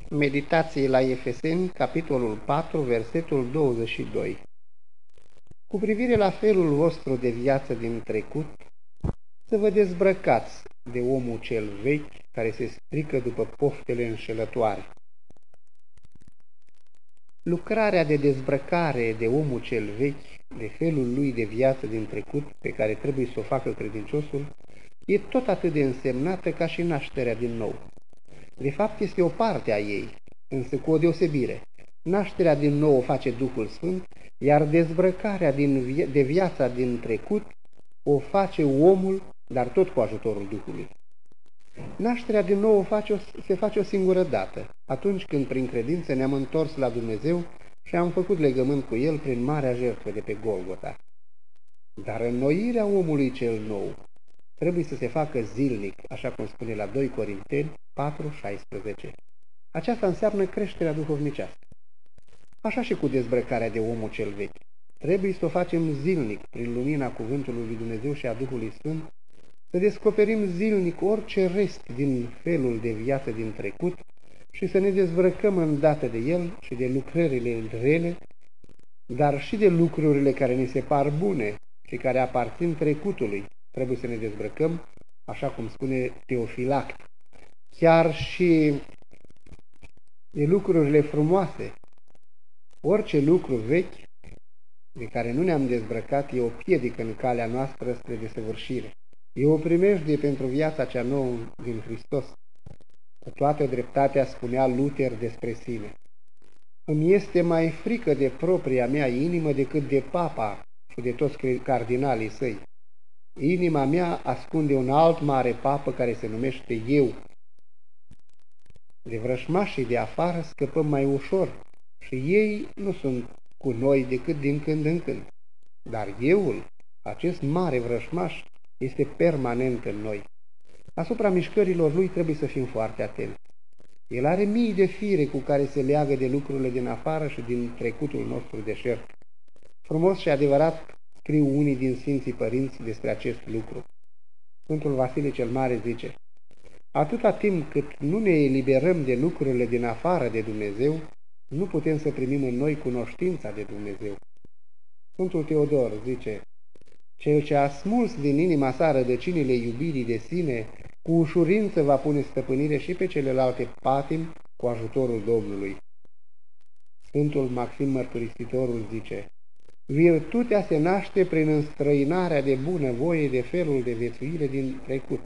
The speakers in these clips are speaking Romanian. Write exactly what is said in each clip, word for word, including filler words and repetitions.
Meditații la Efeseni, capitolul patru, versetul douăzeci și doi. Cu privire la felul vostru de viață din trecut, să vă dezbrăcați de omul cel vechi care se strică după poftele înșelătoare. Lucrarea de dezbrăcare de omul cel vechi, de felul lui de viață din trecut, pe care trebuie să o facă credinciosul, e tot atât de însemnată ca și nașterea din nou. De fapt, este o parte a ei, însă cu o deosebire. Nașterea din nou o face Duhul Sfânt, iar dezbrăcarea din vi de viața din trecut o face omul, dar tot cu ajutorul Duhului. Nașterea din nou o face o, se face o singură dată, atunci când prin credință ne-am întors la Dumnezeu și am făcut legământ cu El prin marea jertfă de pe Golgota. Dar înnoirea omului cel nou trebuie să se facă zilnic, așa cum spune la doi Corinteni patru șaisprezece. Aceasta înseamnă creșterea duhovnicească. Așa și cu dezbrăcarea de omul cel vechi. Trebuie să o facem zilnic, prin lumina cuvântului lui Dumnezeu și a Duhului Sfânt, să descoperim zilnic orice rest din felul de viață din trecut și să ne dezbrăcăm îndată de el și de lucrările rele, dar și de lucrurile care ne se par bune și care aparțin trecutului. Trebuie să ne dezbrăcăm, așa cum spune Teofilact, chiar și de lucrurile frumoase. Orice lucru vechi de care nu ne-am dezbrăcat e o piedică în calea noastră spre desăvârșire. E o primejdie pentru viața cea nouă din Hristos. Cu toată dreptatea spunea Luther despre sine: îmi este mai frică de propria mea inimă decât de papa și de toți cardinalii săi. Inima mea ascunde un alt mare papă care se numește eu. De vrășmașii de afară scăpăm mai ușor și ei nu sunt cu noi decât din când în când. Dar euul, acest mare vrășmaș, este permanent în noi. Asupra mișcărilor lui trebuie să fim foarte atenți. El are mii de fire cu care se leagă de lucrurile din afară și din trecutul nostru deșert. Frumos și adevărat scriu unii din Sfinții Părinți despre acest lucru. Sfântul Vasile cel Mare zice: atâta timp cât nu ne eliberăm de lucrurile din afară de Dumnezeu, nu putem să primim în noi cunoștința de Dumnezeu. Sfântul Teodor zice: cel ce a smuls din inima sa rădăcinile iubirii de sine, cu ușurință va pune stăpânire și pe celelalte patimi cu ajutorul Domnului. Sfântul Maxim Mărturisitorul zice: virtutea se naște prin înstrăinarea de bună voie de felul de viețuire din trecut.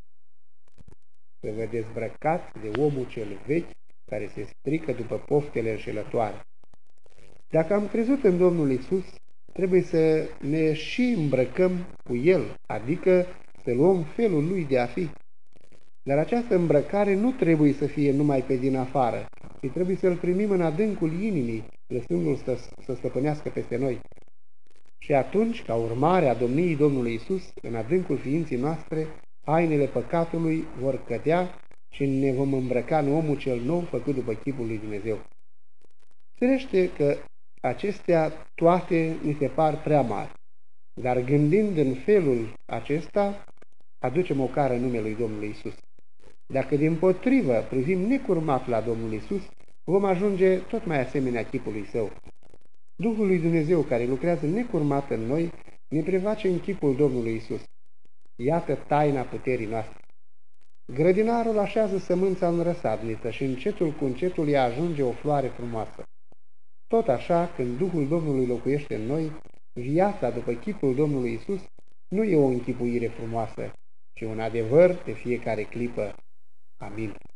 Să vă dezbrăcați de omul cel vechi care se strică după poftele înșelătoare. Dacă am crezut în Domnul Isus, trebuie să ne și îmbrăcăm cu El, adică să luăm felul Lui de a fi. Dar această îmbrăcare nu trebuie să fie numai pe din afară, ci trebuie să-L primim în adâncul inimii, lăsându-L să, să stăpânească peste noi. Și atunci, ca urmare a domniei Domnului Isus, în adâncul ființei noastre, hainele păcatului vor cădea și ne vom îmbrăca în omul cel nou făcut după chipul lui Dumnezeu. Firește că acestea toate ni se par prea mari, dar gândind în felul acesta, aducem o cară în numele lui Domnului Isus. Dacă dimpotrivă privim necurmat la Domnul Isus, vom ajunge tot mai asemenea chipului Său. Duhul lui Dumnezeu care lucrează necurmat în noi ne preface în chipul Domnului Isus. Iată taina puterii noastre. Grădinarul așează sămânța în răsadniță și încetul cu încetul ea ajunge o floare frumoasă. Tot așa, când Duhul Domnului locuiește în noi, viața după chipul Domnului Isus nu e o închipuire frumoasă, ci un adevăr de fiecare clipă. Amin.